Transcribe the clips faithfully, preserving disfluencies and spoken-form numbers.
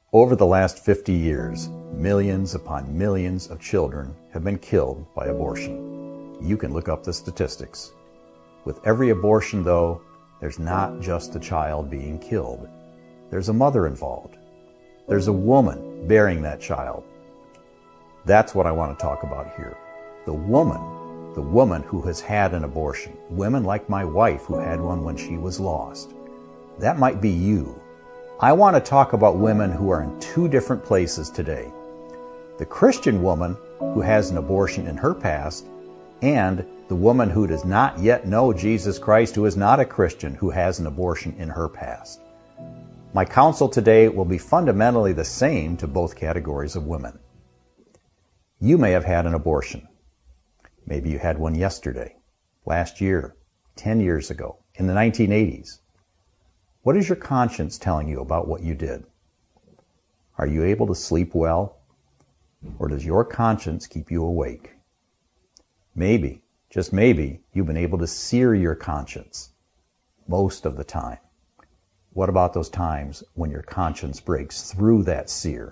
Over the last fifty years, millions upon millions of children have been killed by abortion. You can look up the statistics. With every abortion, though, there's not just a child being killed. There's a mother involved. There's a woman bearing that child. That's what I want to talk about here. The woman, the woman who has had an abortion. Women like my wife who had one when she was lost. That might be you. I want to talk about women who are in two different places today. The Christian woman who has an abortion in her past, and the woman who does not yet know Jesus Christ, who is not a Christian, who has an abortion in her past. My counsel today will be fundamentally the same to both categories of women. You may have had an abortion. Maybe you had one yesterday, last year, ten years ago, in the nineteen eighties. What is your conscience telling you about what you did? Are you able to sleep well? Or does your conscience keep you awake? Maybe, just maybe, you've been able to sear your conscience most of the time. What about those times when your conscience breaks through that sear?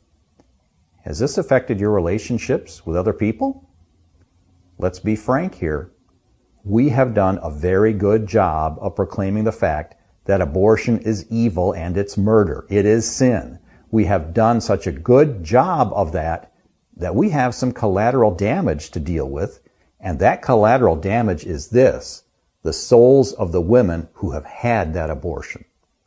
Has this affected your relationships with other people? Let's be frank here. We have done a very good job of proclaiming the fact that abortion is evil and it's murder. It is sin. We have done such a good job of that that we have some collateral damage to deal with, and that collateral damage is this: the souls of the women who have had that abortion.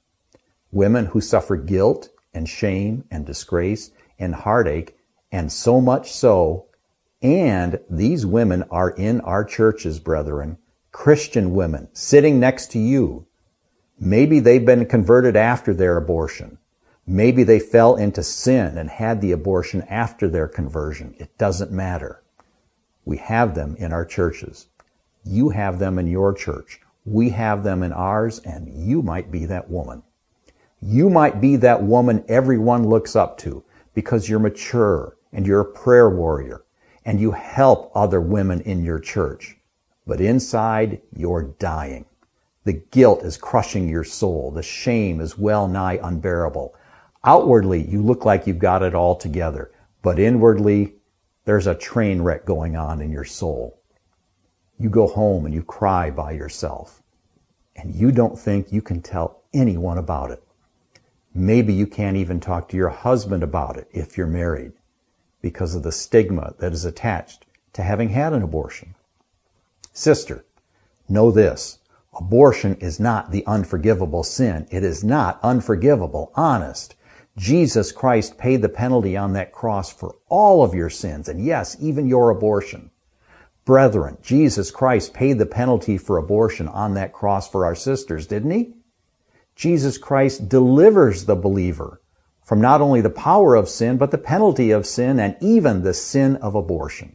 Women who suffer guilt and shame and disgrace and heartache, and so much so, and these women are in our churches, brethren, Christian women sitting next to you. Maybe they've been converted after their abortion. Maybe they fell into sin and had the abortion after their conversion. It doesn't matter. We have them in our churches. You have them in your church. We have them in ours, and you might be that woman. You might be that woman everyone looks up to because you're mature and you're a prayer warrior and you help other women in your church. But inside, you're dying. The guilt is crushing your soul. The shame is well nigh unbearable. Outwardly, you look like you've got it all together, but inwardly, there's a train wreck going on in your soul. You go home and you cry by yourself, and you don't think you can tell anyone about it. Maybe you can't even talk to your husband about it if you're married, because of the stigma that is attached to having had an abortion. Sister, know this. Abortion is not the unforgivable sin. It is not unforgivable, honest. Jesus Christ paid the penalty on that cross for all of your sins, and yes, even your abortion. Brethren, Jesus Christ paid the penalty for abortion on that cross for our sisters, didn't he? Jesus Christ delivers the believer from not only the power of sin, but the penalty of sin and even the sin of abortion.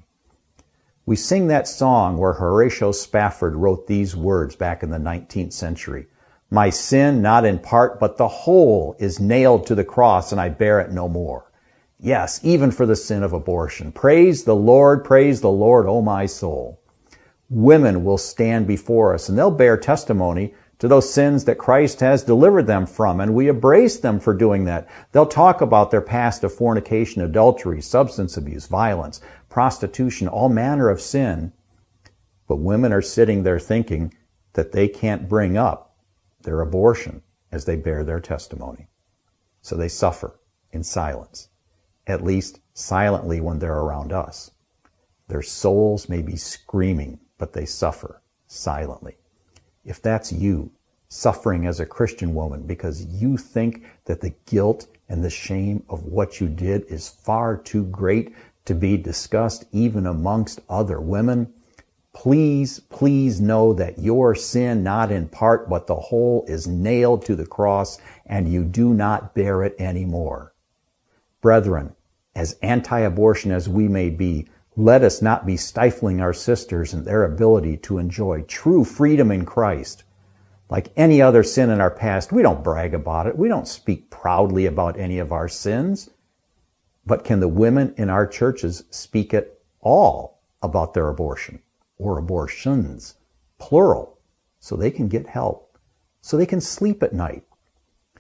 We sing that song where Horatio Spafford wrote these words back in the nineteenth century. My sin, not in part, but the whole, is nailed to the cross, and I bear it no more. Yes, even for the sin of abortion. Praise the Lord, praise the Lord, O my soul. Women will stand before us, and they'll bear testimony to those sins that Christ has delivered them from, and we embrace them for doing that. They'll talk about their past of fornication, adultery, substance abuse, violence, prostitution, all manner of sin. But women are sitting there thinking that they can't bring up their abortion as they bear their testimony. So they suffer in silence, at least silently when they're around us. Their souls may be screaming, but they suffer silently. If that's you, suffering as a Christian woman because you think that the guilt and the shame of what you did is far too great to be discussed even amongst other women, please, please know that your sin, not in part but the whole, is nailed to the cross and you do not bear it anymore. Brethren, as anti-abortion as we may be, let us not be stifling our sisters in their ability to enjoy true freedom in Christ. Like any other sin in our past, we don't brag about it. We don't speak proudly about any of our sins. But can the women in our churches speak at all about their abortion or abortions, plural, so they can get help, so they can sleep at night?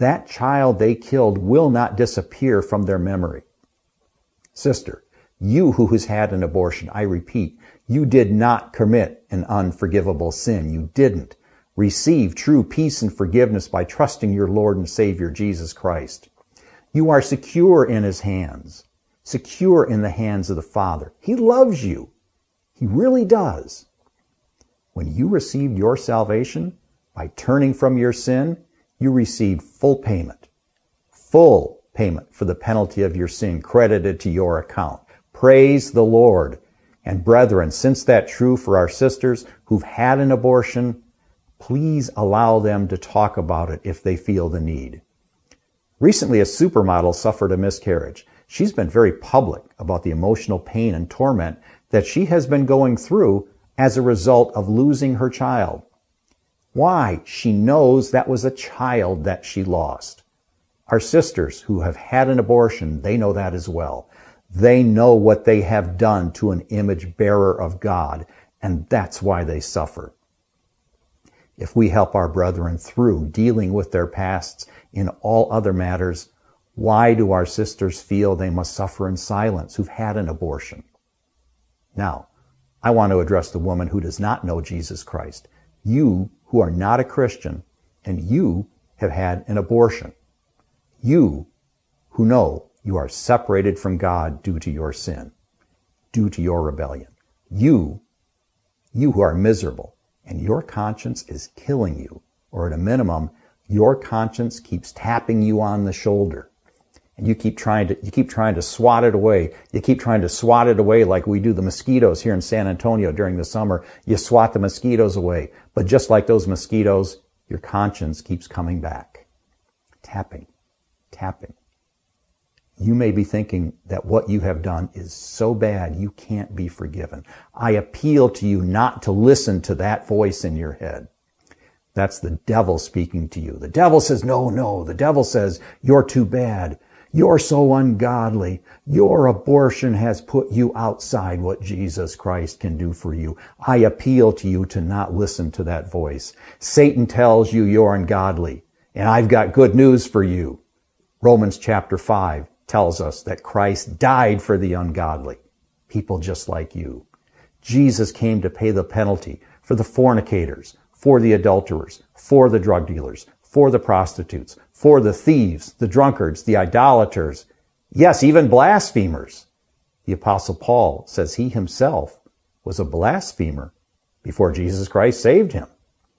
that child they killed will not disappear from their memory. Sister, you who has had an abortion, I repeat, you did not commit an unforgivable sin. You didn't. Receive true peace and forgiveness by trusting your Lord and Savior, Jesus Christ. You are secure in His hands, secure in the hands of the Father. He loves you. He really does. When you received your salvation by turning from your sin, you received full payment, full payment for the penalty of your sin credited to your account. Praise the Lord. And brethren, since that's true for our sisters who've had an abortion, please allow them to talk about it if they feel the need. Recently, a supermodel suffered a miscarriage. She's been very public about the emotional pain and torment that she has been going through as a result of losing her child. Why? She knows that was a child that she lost. Our sisters who have had an abortion, they know that as well. They know what they have done to an image bearer of God, and that's why they suffer. If we help our brethren through dealing with their pasts in all other matters, why do our sisters feel they must suffer in silence who've had an abortion? Now, I want to address the woman who does not know Jesus Christ. You who are not a Christian, and you have had an abortion. You who know you are separated from God due to your sin, due to your rebellion. You, you who are miserable, and your conscience is killing you, or at a minimum, your conscience keeps tapping you on the shoulder. And you keep trying to, you keep trying to swat it away. You keep trying to swat it away like we do the mosquitoes here in San Antonio during the summer. You swat the mosquitoes away. But just like those mosquitoes, your conscience keeps coming back. Tapping, tapping. You may be thinking that what you have done is so bad you can't be forgiven. I appeal to you not to listen to that voice in your head. That's the devil speaking to you. The devil says, no, no. The devil says, you're too bad. You're so ungodly. Your abortion has put you outside what Jesus Christ can do for you. I appeal to you to not listen to that voice. Satan tells you you're ungodly, and I've got good news for you. Romans chapter five tells us that Christ died for the ungodly, people just like you. Jesus came to pay the penalty for the fornicators, for the adulterers, for the drug dealers, for the prostitutes, for the thieves, the drunkards, the idolaters, yes, even blasphemers. The Apostle Paul says he himself was a blasphemer before Jesus Christ saved him.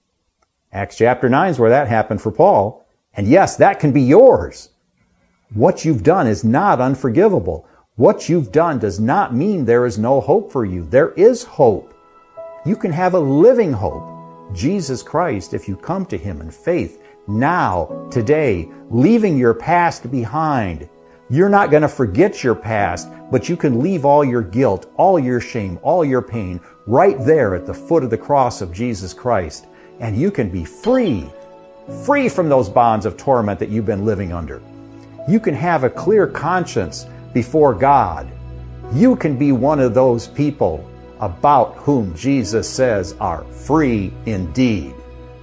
Acts chapter nine is where that happened for Paul. And yes, that can be yours. What you've done is not unforgivable. What you've done does not mean there is no hope for you. There is hope. You can have a living hope. Jesus Christ, if you come to Him in faith, now, today, leaving your past behind. You're not going to forget your past, but you can leave all your guilt, all your shame, all your pain right there at the foot of the cross of Jesus Christ. And you can be free, free from those bonds of torment that you've been living under. You can have a clear conscience before God. You can be one of those people about whom Jesus says are free indeed.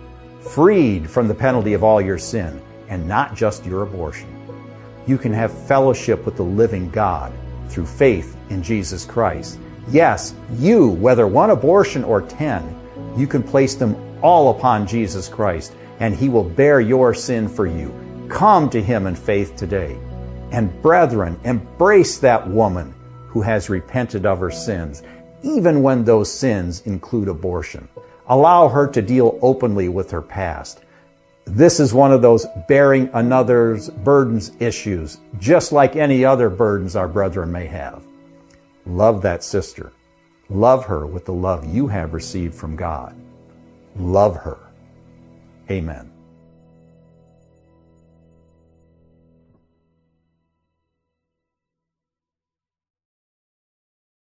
Freed from the penalty of all your sin, and not just your abortion. You can have fellowship with the living God through faith in Jesus Christ. Yes, you, whether one abortion or ten, you can place them all upon Jesus Christ, and He will bear your sin for you. Come to Him in faith today. And brethren, embrace that woman who has repented of her sins, even when those sins include abortion. Allow her to deal openly with her past. This is one of those bearing another's burdens issues, just like any other burdens our brethren may have. Love that sister. Love her with the love you have received from God. Love her. Amen.